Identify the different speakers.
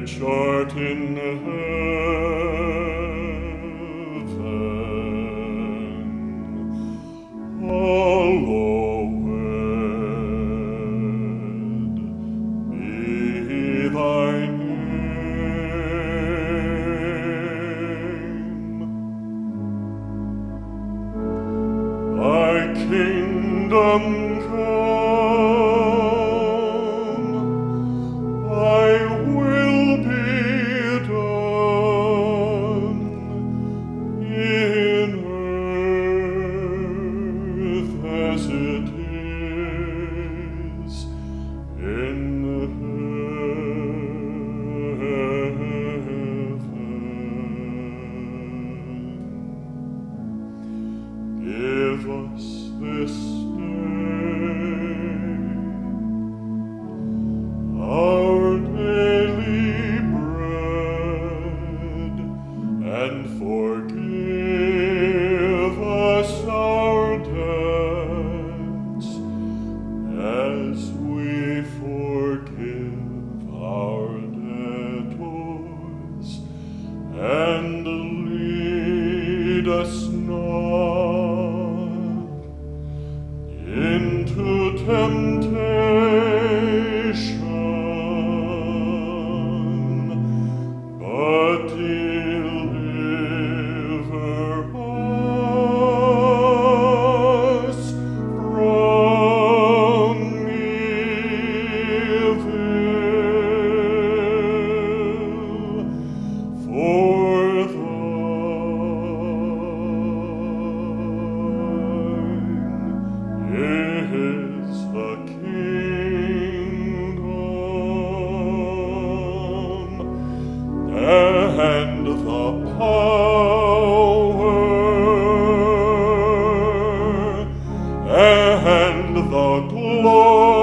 Speaker 1: which art in heaven, hallowed be thy name. Thy kingdom come, thy will be done in earth as it is in heaven. Give us this day our daily bread, and forgive us our debts, as we forgive our debtors, and lead us not into temptation, but deliver us from evil. For thine is the kingdom and the power and the glory